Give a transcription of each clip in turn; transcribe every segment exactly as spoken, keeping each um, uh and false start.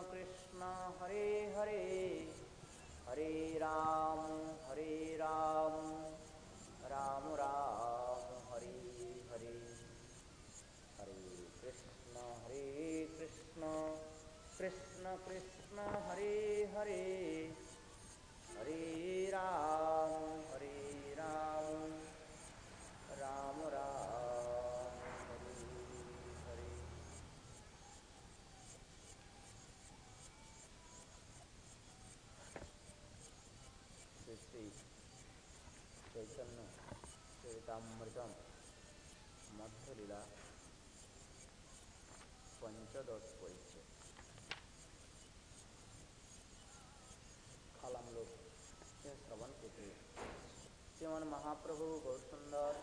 कृष्ण हरे हरे हरे राम हरे राम राम राम हरे हरे हरे कृष्ण हरे कृष्ण कृष्ण कृष्ण हरे हरे हरे राम हरे राम राम राम हरे हरे। श्री श्री चैतन्य चरितामृतम मध्य लीला पंचदश परिच्छेद। कल हम लोग यह श्रवण के थे श्रीमन महाप्रभु बहुत सुंदर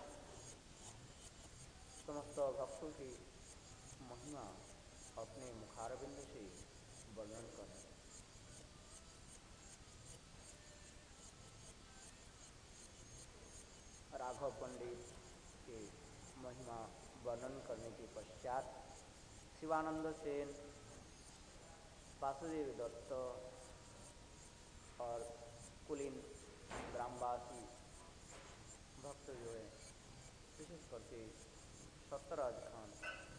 समस्त भक्तों की महिमा अपने मुखारविंद से वर्णन करें। राघव पंडित के महिमा वर्णन करने के पश्चात शिवानंद सेन, वासुदेव दत्त और कुलीन ग्रामवासी भक्त जो है, विशेष करके सत्यराज खान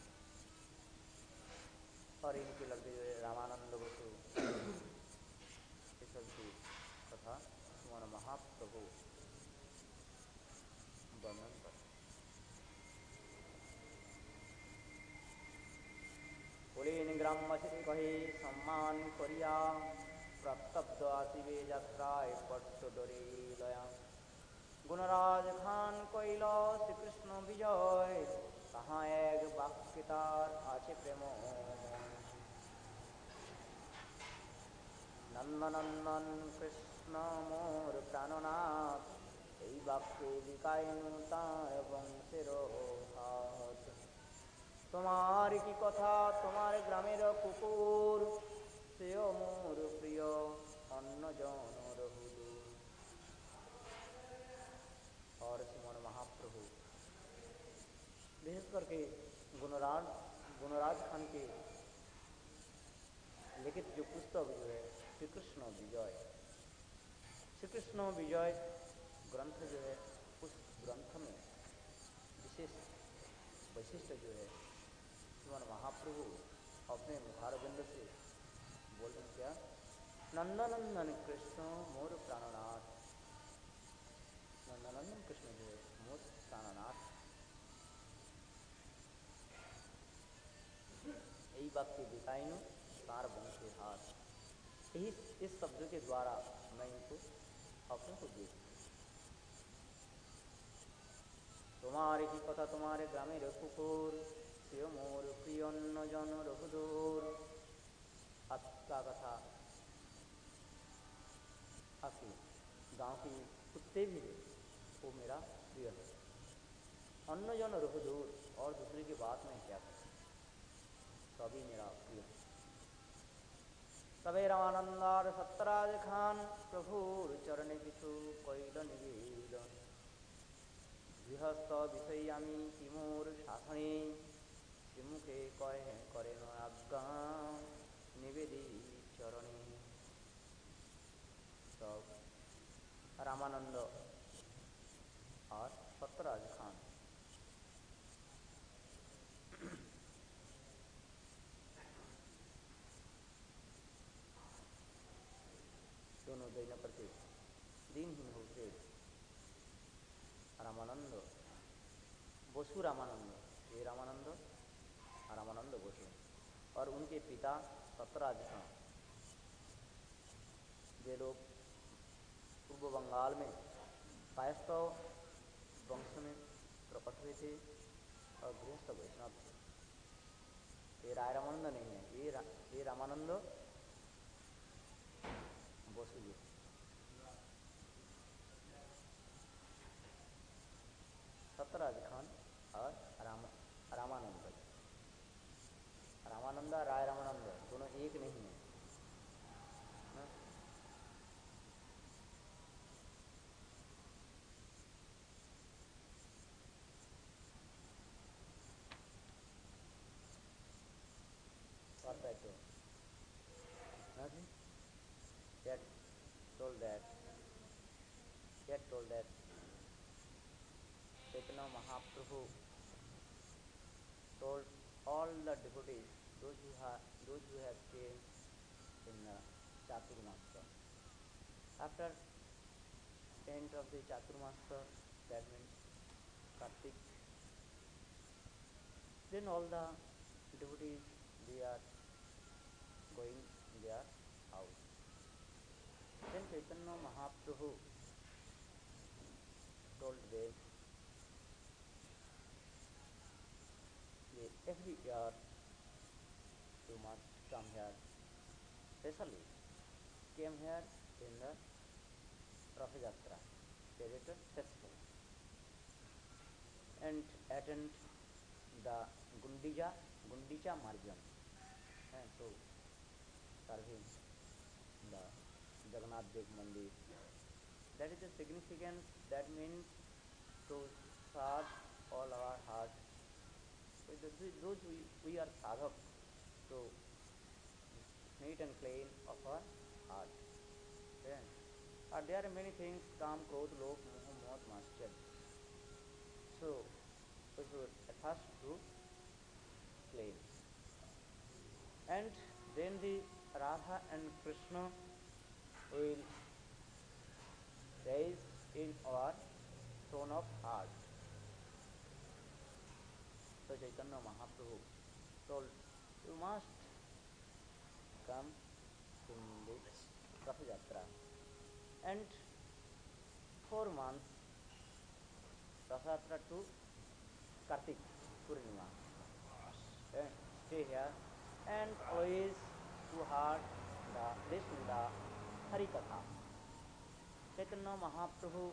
और इनके लड़के जो है रामानंद बसु, ये सब की कथा श्रीमन महाप्रभु वर्णन कर। कुलीन ग्रामवासी कहे सम्मान करिया प्रतब्ध आसिबे यात्राय पट्ट डरे लया। गुणराज खान कइल श्री कृष्ण विजय कहाँ एक वाक्य तार आछे प्रेम। नंदनंदन कृष्ण मोर प्राणनाथ এই বাক্যে বিকাইনু তার বংশের হাত। তোমার কি কথা তোমার গ্রামের কুকুর সেও মোর প্রিয় অন্য জনর হুজুর। और श्रीमन महाप्रभु विशेष करके गुणराज गुणराज खान के लिखित जो पुस्तक जो है श्री कृष्ण विजय, श्री कृष्ण विजय ग्रंथ जो है, उस ग्रंथ में विशेष वैशिष्ट जो है श्रीमन महाप्रभु अपने मुखारविंद से बोल रहे क्या, नंदनंदन कृष्ण मोर प्राणनाथ। नंदनंदन कृष्ण जो है मोर प्राणनाथ। यही वाक्य दिखाइनु तार वंशे हाथ। यही इस शब्द के द्वारा मैं इनको अपने को देख। तुम्हारे की कथा तुम्हारे ग्रामेर कुकुर से मोर प्रिय अन्न जन रघुदूर। आपका कथा आपकी गांव की कुत्ते भी है वो मेरा प्रिय है। अन्न जन रघुदूर और दूसरे की बात में क्या कर, सभी मेरा प्रिय है। तबे रामानंदार सत्यराज खान प्रभुर चरणे किछु कइल निवेदन। गृहस्थ विषय आमी तिमोर शासने श्रीमुखे कहे करेन आज्ञा निवेदी चरणे। तब रामानंद और सत्यराज खान दोनों दैन प्रति दीनहीन होते रामानंद बसु रामानंद, ये रामानंद रामानंद बसु और उनके पिता सत्यराज खान, वे लोग पूर्व बंगाल में कायस्थ वंश में प्रकट हुए थे और गृहस्थ वैष्णव थे। ये राय रामानंद नहीं है, ये रा, ये रामानंद बसु जी। सत्यराज खान और राम रामानंद रामानंद राय रामानंद दोनों एक नहीं है ना? परफेक्ट है। that Chaitanya Mahaprabhu told all the devotees, those who have, those who have came in uh, Chaturmasya. After end of the Chaturmasya, that means Kartik, then all the devotees, they are going in their house. Then Chaitanya Mahaprabhu told them, every year you must come here, especially came here in the Ratha Yatra, Charioteer festival, and attend the Gundicha, Gundicha Marjan, and so serving the Jagannath Dev Mandir. That is the significance. That means to serve all our heart. Those we, we are sadhak, to neat and clean of our heart. Then, uh, there are many things, kam, krodh, lobh, moh, mohat, mascharya. So, we should at first do clean. And then the Radha and Krishna will rise in our throne of heart. So Chaitanya Mahaprabhu told, you must come in the Ratha Yatra. And four months, Ratha Yatra to Kartik Purnima. And stay here and always to hear the, listen the Hari Katha. Chaitanya Mahaprabhu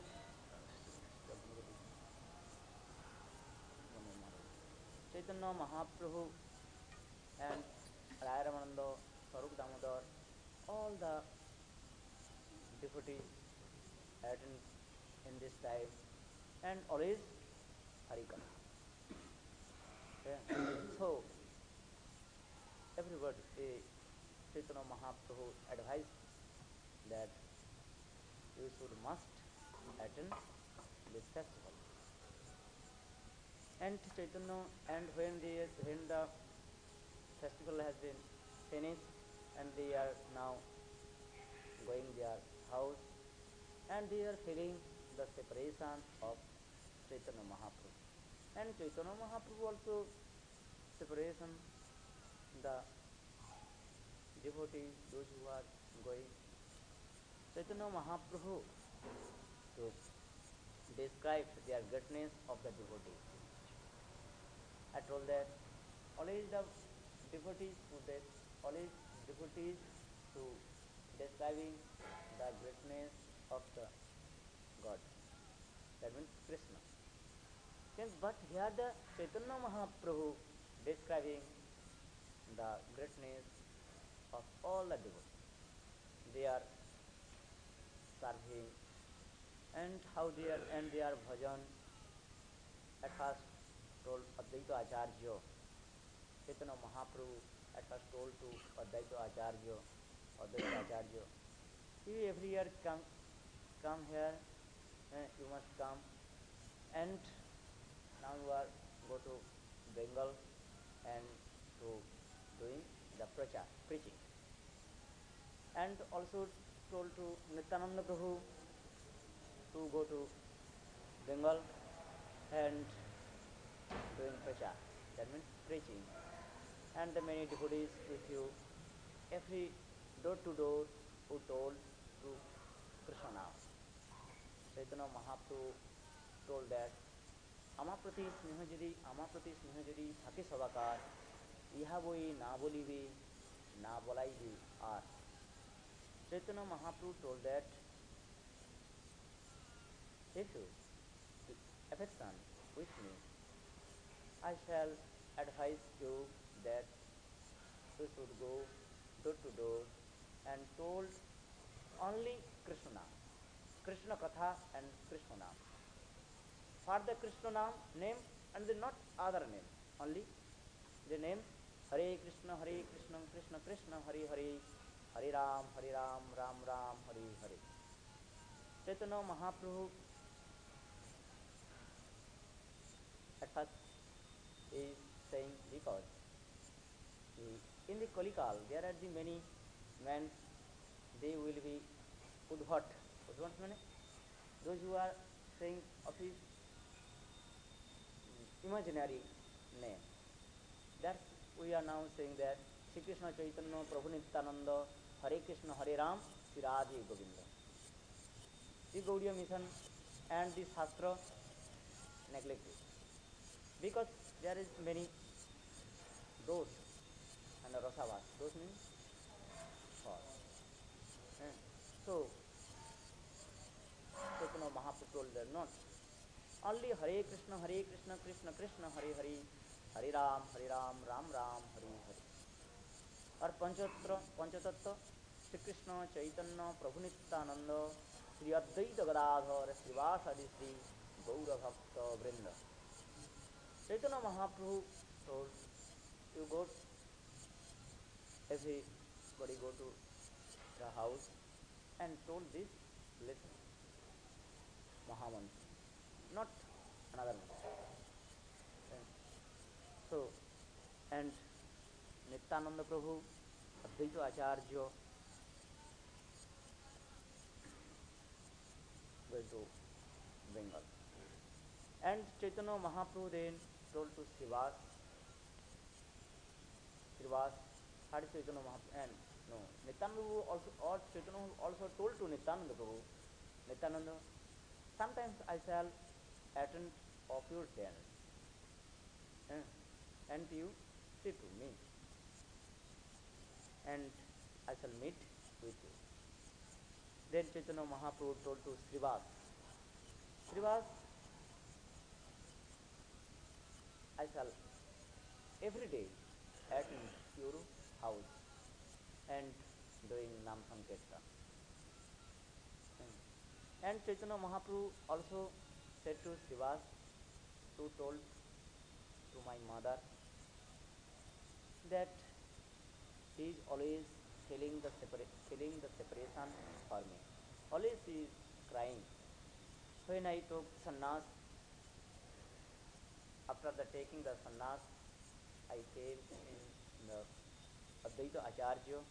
Chaitanya Mahaprabhu and Raya Ramananda, Swarup Damodar, all the devotees attend in this time and always Hari Katha. Yeah. So, everybody, eh, Chaitanya Mahaprabhu advised that you should must attend this festival. And Chaitanya, and when the when the festival has been finished and they are now going their house and they are feeling the separation of Chaitanya Mahaprabhu. And Chaitanya Mahaprabhu also separation the devotees, those who are going. Chaitanya Mahaprabhu to describe their greatness of the devotees. I told that always the devotees who that always devotees to describing the greatness of the God. That means Krishna. But here the Chaitanya Mahaprabhu describing the greatness of all the devotees. They are serving and how they are and their bhajan. At first told Advaita Acharya, Chaitanya Mahaprabhu at first told to Advaita Acharya, Advaita Acharya, you every year come, come here, eh, you must come, and now you are go to Bengal and to doing the prachar, preaching. And also told to Nityananda Prabhu to go to Bengal and doing prachar, that means preaching. And the many devotees with you, every door to door who told to Krishna. Chaitanya Mahaprabhu told that Amaprati Snehajari, Amaprati Snehajari, Thake Savakar, Iha boi na bolibe, na bolaibe are. Chaitanya Mahaprabhu told that if you affection with me, I shall advise you that you should go door to door and told only Krishna, Krishna Katha and Krishna Nam. For the Krishna Nam name and the not other name, only the name Hare Krishna, Hare Krishna, Krishna Krishna, Hare Hare, Hare Ram, Hare Ram, Ram Ram, Hare Hare. Chaitanya Mahaprabhu At first, he is saying because the, in the Kalikal there are the many men, they will be Udvat. Udvat means those who are saying of his imaginary name. That's we are now saying that Sri Krishna Chaitanya Prabhu Nityananda Hare Krishna Hare Ram Sri Radhe Govinda. The Gaudiya mission and the Shastra neglected because there is many dos and rasavas. Dos means false. Eh? So Chaitanya Mahaprabhu told that not only Hare Krishna Hare Krishna Krishna Krishna Hare Hare Hare Ram Hare Ram Ram Ram Hare Hare. और पंचतत्व पंचतत्व श्री कृष्ण चैतन्य प्रभु नित्यानंद श्री अद्वैत गदाधर श्रीवासादि श्री गौर भक्त वृंद. Chaitanya Mahaprabhu told, you go, everybody go to the house and told this lesson, Mahamantra, not another mantra. And so, and Nityananda Prabhu, Advaita Acharya, going to Bengal. And Chaitanya Mahaprabhu then told to Srivas, Srivas, had Chaitanya Mahaprabhu, and no, Nityananda Prabhu also, or Chaitanya also told to Nityananda Prabhu, Nityananda, sometimes I shall attend of your dance, eh, and you say to me, and I shall meet with you. Then Chaitanya Mahaprabhu told to Srivas, Srivas, I shall every day at your house and doing Nam Sankirtan. And Chaitanya Mahaprabhu also said to Srivas, who told to my mother that he is always feeling the, separa- feeling the separation for me. Always he is crying. When I took sannyas, after the taking the sannyas, I came in the Advaita Acharya,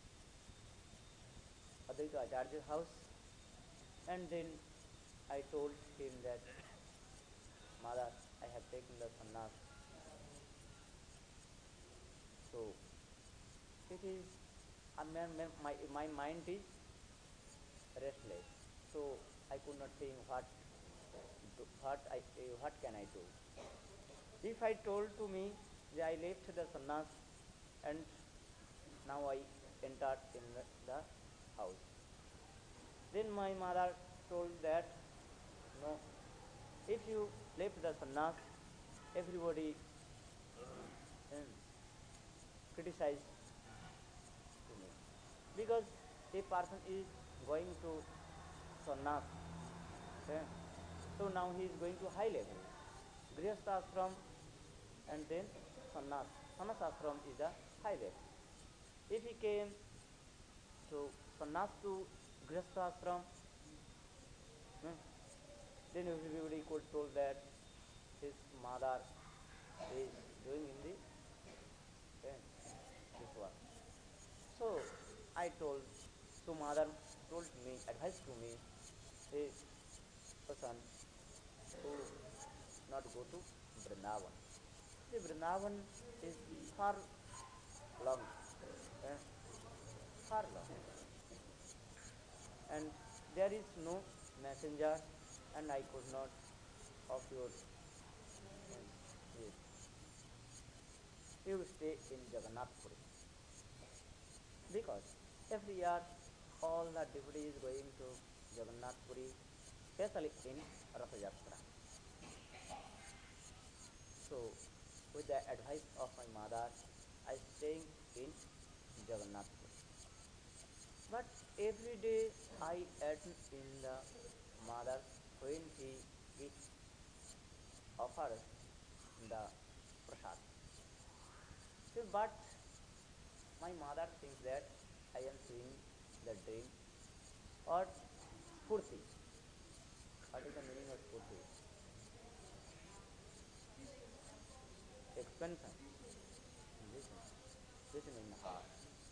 Advaita Acharya's house, and then I told him that, Mother, I have taken the sannyas. So it is, uh, my, my, my mind is restless. So I could not think what, what, I, what can I do. If I told to me that I left the sannyas and now I entered in the, the house, then my mother told that, no, if you left the sannyas, everybody um, criticized to me. Because a person is going to sannyas, okay? So now he is going to high level. Grihastha ashram and then sannyas. Sannyas ashram is the high level. If he came to sannyas to Grihastha ashram, hmm, then everybody could told that his mother is doing in the okay, this work. So I told, so mother told me, advised to me, hey, son, who not go to Vrindavan. The Vrindavan is far long, eh, far long, and there is no messenger, and I could not of your eh, yes. You stay in Jagannath Puri because every year all the devotees going to Jagannath Puri, especially in Ratha Yatra. So, with the advice of my mother, I staying in Jagannath Puri. But every day I attend in the mother when he eat, offers the prasad. So, but my mother thinks that I am seeing the dream or spurti. What is the meaning of spurti? expansion, listen, listen in heart.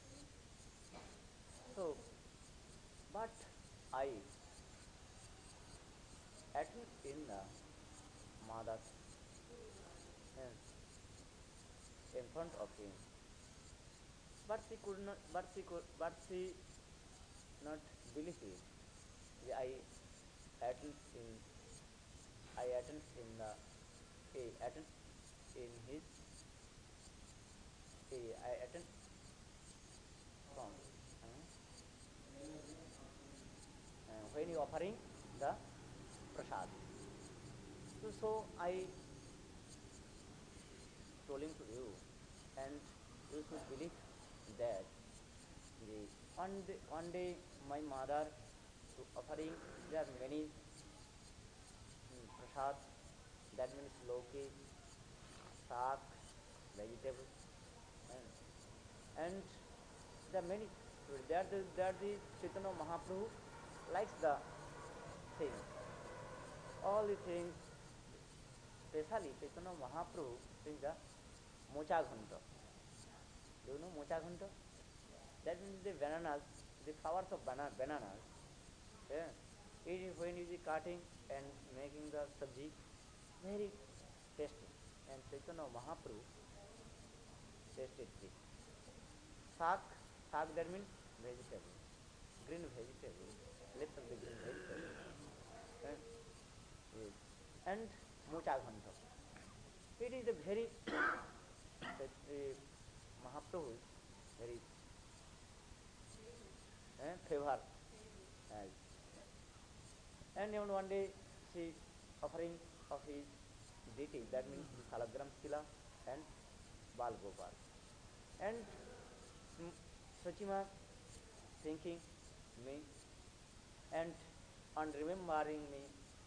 So, but I attend in the mother uh, in front of him, but she could not, but she could, but she not believe it. I attend in, I attend in the, a attend in his, a I attend from uh, uh, when you offering the prasad. So, so I told him to you, and you should believe that the one day, one day my mother to offering there are many mm, prasad, that means loki, sak, vegetable, and, and there are many. There the there the Chaitanya Mahaprabhu likes the things, all the things. Especially Chaitanya Mahaprabhu brings the mocha ghanta. Do you know mocha ghanta? That means the bananas, the flowers of bana- bananas. Yeah. It is when you is cutting and making the sabji, very tasty. And Chaitanya Mahaprabhu tasted it. Sak, sak that means vegetable, green vegetable, leaves of the green vegetable. And, yes. And mocha ghanta. It is a very that, uh, Mahaprabhu very uh, favor. Uh, and even one day she offering of his deity, that means the Salagram Sila and Bal Gopal. And mm, Sachima thinking me and on remembering me,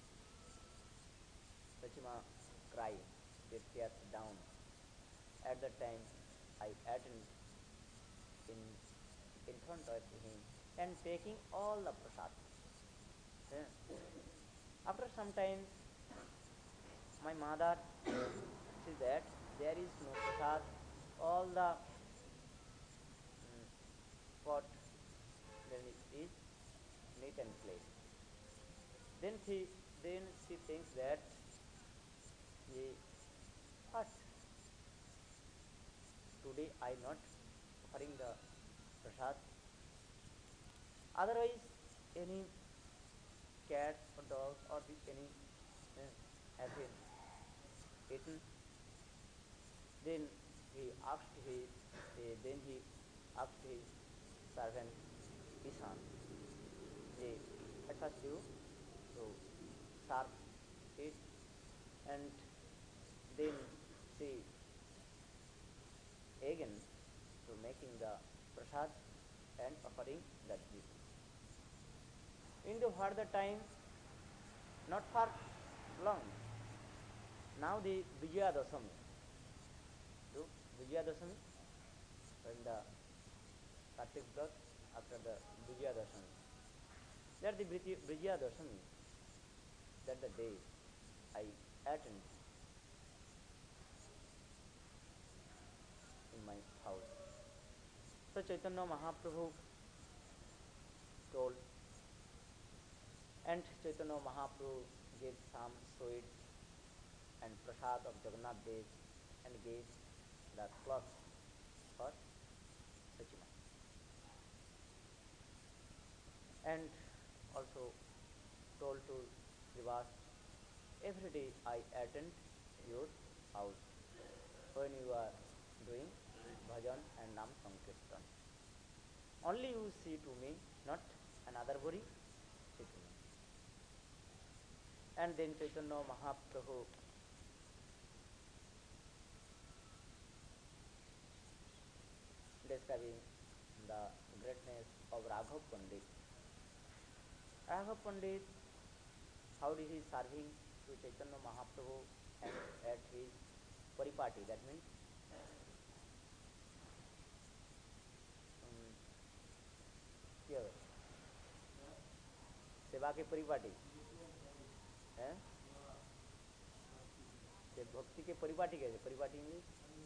Sachima crying, with tears down. At that time I attend in in front of him and taking all the prasad. Yeah. After some time my mother says that there is no prasad, all the mm, pot then it is neat and clean. Then she then she thinks that ye, what today I not offering the prasad. Otherwise any cat or dog or the any uh, have been eaten. Then he asked his uh, then he asked his servant Ishan, they I first you to serve it, and then see again to making the prasad and offering that gift. In the further time, not for long, now the Vijaya Dasami, do Vijaya Dasami, when the Kartik Vrat after the Vijaya Dasami. That the Vijaya Dasami, that the day I attend in my house. So Chaitanya Mahaprabhu told, and Chaitanya Mahaprabhu gave some sweets and prasad of Jagannath Dev and gave the cloth for Sachima. And also told to Srivas, every day I attend your house when you are doing bhajan and nam sankirtan. Only you see to me, not another body, see to me. And then Chaitanya Mahaprabhu describing the greatness of Raghav Pandit. Raghav Pandit, how did he serving to Chaitanya Mahaprabhu and at his paripati, that means um, क्या सेवा के परिपाटी हैं, भक्ति के परिपाटी कैसे परिपाटी इंग्लिश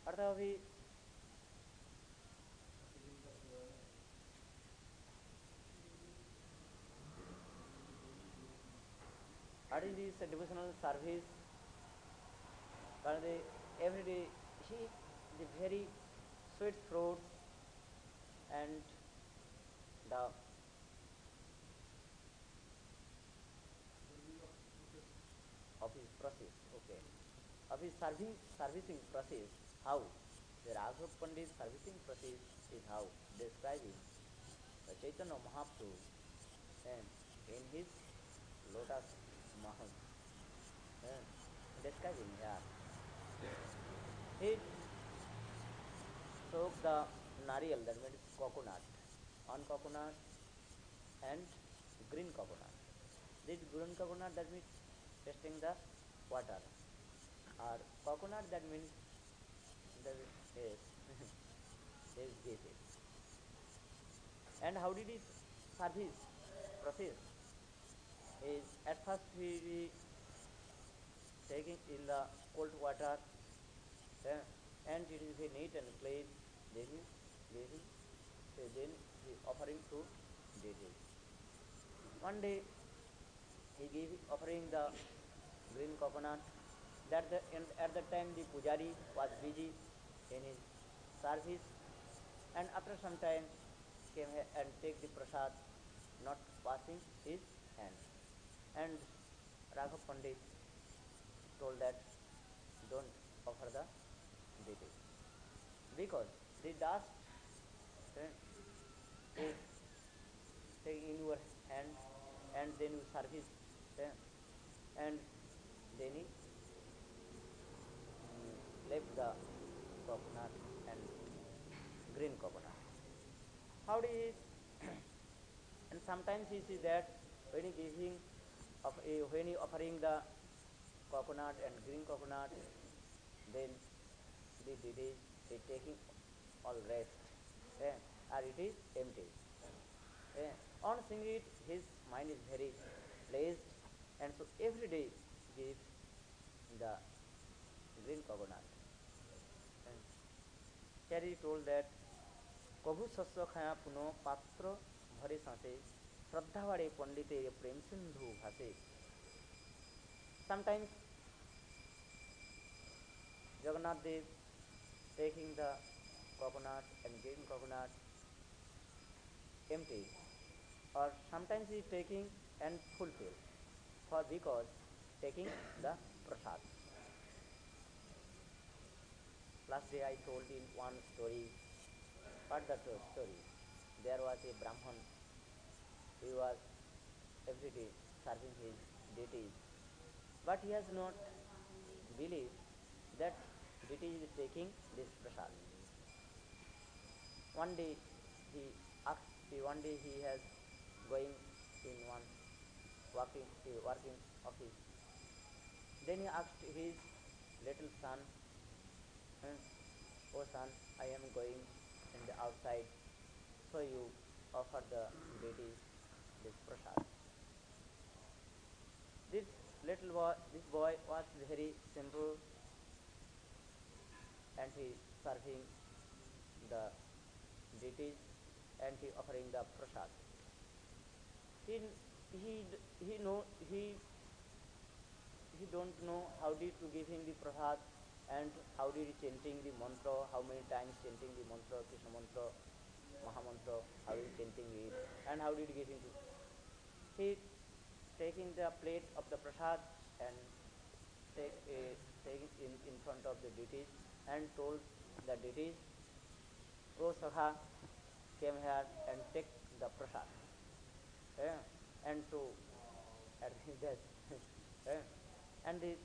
अर्थात अभी what is this devotional service? But the every day he the very sweet fruits and the of his process, okay, of his serving servicing process, how the Raghav Pandit servicing process is how describing the Chaitanya Mahaprabhu and in his lotus mouth and describing here. He took the nariyal, that means coconut, on coconut and green coconut. This green coconut, that means testing the water, or coconut, that means the yes, is gases. And how did he serve his process? Is at first he, he taking in the cold water, eh, and it is very neat and clean. Then he giving, eh, then he offering to deities. One day he gave offering the green coconut. That the and at the time the pujari was busy in his service, and after some time came here and take the prasad, not washing his hands. And Raghav Pandit told that don't offer the deity because the dust eh, is taken in your hand and then you service eh, and then he mm, left the coconut and green coconut. How do you and sometimes you see that when he giving of a, when he offering the coconut and green coconut, then the deity is taking all rest, eh, or it is empty. Eh, on seeing it, his mind is very pleased, and so every day give the green coconut. And here he told that कभु शस्य खाया पुनो पात्र भरे सासे श्रद्धा वाड़े पंडिते प्रेम Sindhu भासे. Sometimes Jagannath Dev taking the coconut and green coconut empty, or sometimes he taking and fulfill, for because taking the prasad. Last day I told in one story, what the story? There was a Brahman, he was every day serving his deities, but he has not believed that deity is taking this prasad. One day he asked, one day he has going in one working, uh, working office. Then he asked his little son, hmm, oh son, I am going in the outside, so you offer the deity this prasad. This little boy, this boy was very simple, and he serving the deities and he offering the prasad. He he he know he he don't know how did to give him the prasad and how did he chanting the mantra, how many times chanting the mantra, Krishna mantra, Mahamantra, how is chanting it, and how did he give him to. He taking the plate of the prasad and take a, taking in, in front of the deities and told the deities, oh Sakha, came here and take the prasad. Yeah, and to admit that. Yeah, and the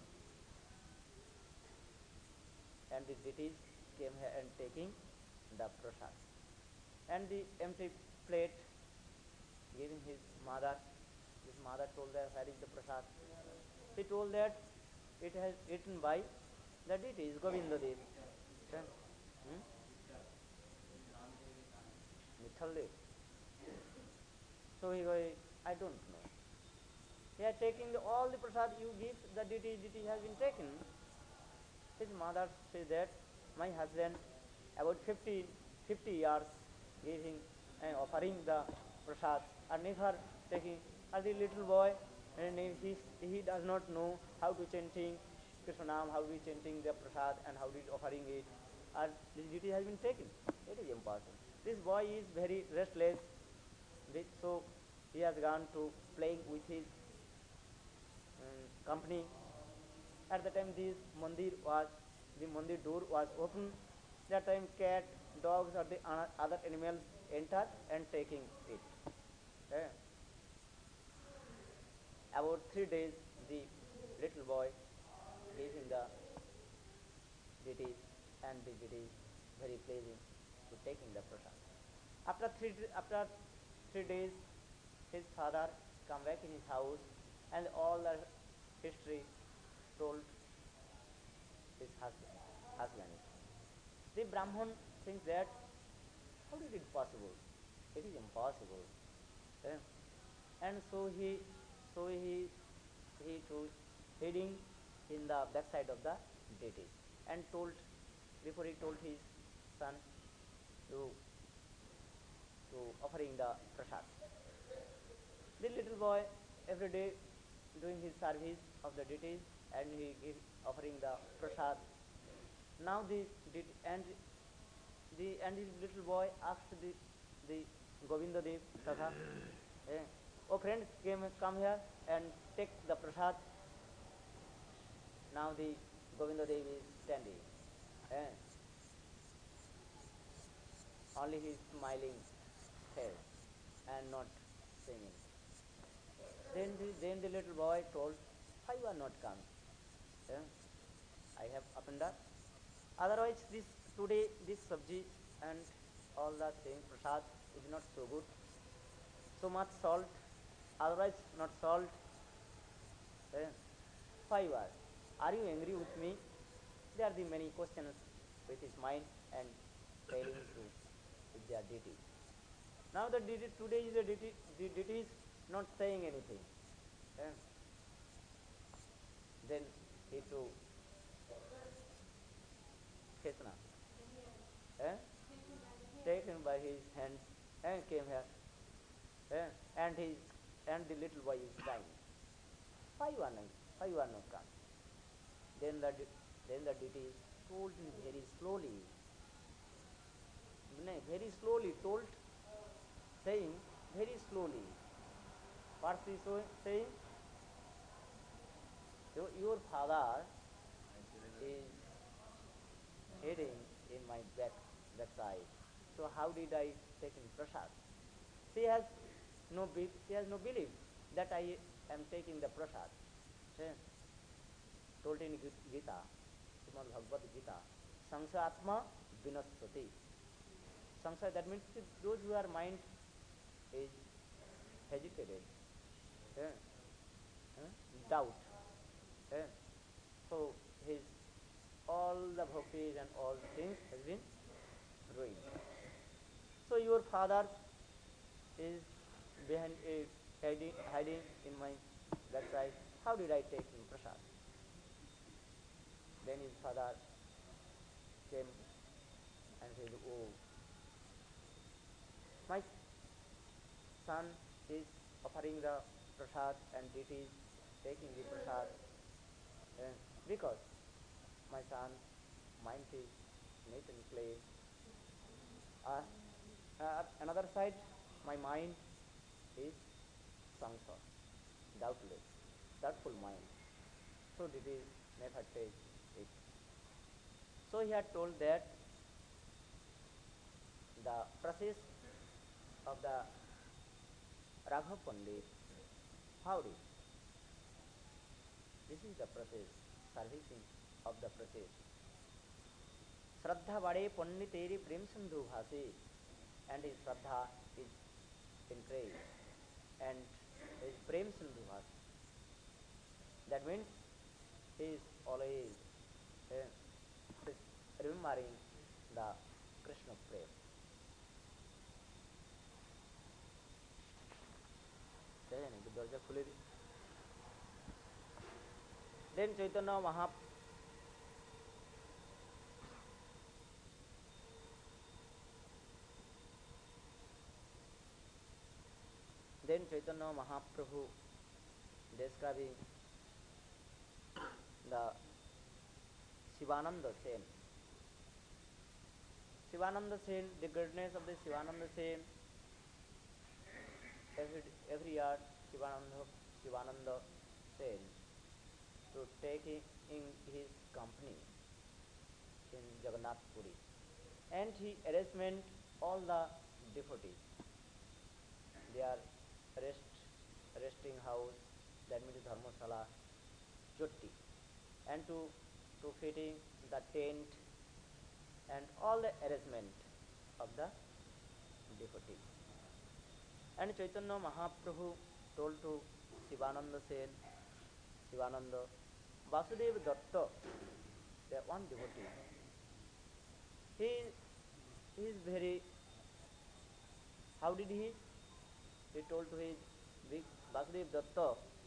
and the deities came here and taking the prasad. And the empty plate giving his mother. His mother told that where is the prasad? She told that it has eaten by the deities, Govinda Dev. Hmm? Mithal Dev. So he goes, I don't know. He are taking the, all the prasad you give, the deity, deity has been taken. His mother says that, my husband about fifty, fifty years giving and offering the prasad and never taking. As the little boy, and he, he does not know how to chanting Krishna Nam, how to chanting the prasad and how to offering it. And this duty has been taken. It is important. This boy is very restless, so he has gone to playing with his um, company. At the time this mandir was, the mandir door was open. That time cat, dogs or the other animals enter and taking it. Okay. About three days the little boy giving the duties and the duties very pleasing to taking the prasad. After three, after three days his father come back in his house and all the history told his husband. husband. The Brahman thinks that how did it possible? It is impossible. Okay? And so he so he he to heading in the backside of the deities and told before he told his son to to offering the prasad. The little boy every day doing his service of the deities and he give offering the prasad. Now the and the and his little boy asked the the Govinda Dev Tatha, eh, oh friend, came come here and take the prasad. Now the Govinda Dev is standing. Eh, only he is smiling face and not singing. Then the, then the little boy told, why you are not come? Eh, I have opened up. Otherwise this today this sabji and all the thing prasad is not so good. So much salt, otherwise not salt. Eh, why you are? Are you angry with me? There are the many questions with his mind and failing to with their deity. Now the deity today is a deity, the deity is not saying anything. Eh? Then he to Krishna, eh? take him by his hands and came here. Eh? And his and the little boy is crying. Why you are not? Why you are not come? Then the then the deity told him very slowly. Very slowly told, saying very slowly. What's he so saying? Your, your father is heading in my back backside. So how did I take in prasad? She has no she has no belief that I am taking the prasad. Okay? Told in Gita, Srimad Bhagavad Gita, Sangsaya Atma Vinasati. Sangsaya, that means those who are mind is hesitated, okay? huh? doubt. Okay? So his all the bhaktis and all things has been ruined. So your father is behind a hiding, hiding in my backside. How did I take him prasad? Then his father came and said, oh, my son is offering the prasad and it is taking the prasad uh, because my son mind is neat and clean. Uh, uh, another side, my mind is samsara, doubtless, doubtful mind. So it is never take it. So he had told that the process of the Raghav Pandit, how it? This is the process, servicing of the process. Shraddha Vade Panditeri Prem Sindhu Bhase, and his Shraddha is increased and his Prem Sindhu Bhase. That means he is always uh, remembering the Krishna prayer. दरजा खुले दी then चैतन्य महा Chaitanya Mahaprabhu describing the Shivananda Sen. Shivananda Sen, the greatness of the Shivananda Sen. Every, every year, Shivananda, Shivananda Sen to take in in his company in Jagannath Puri. And he arrangement all the devotees. Their rest, resting house, that means Dharmasala, Jotti, and to, to fitting the tent and all the arrangement of the devotee. And Chaitanya Mahaprabhu told to Shivananda Sen, Shivananda, Vasudeva Datta, the one devotee, he, he is very, how did he? He told to his big Vasudeva Datta,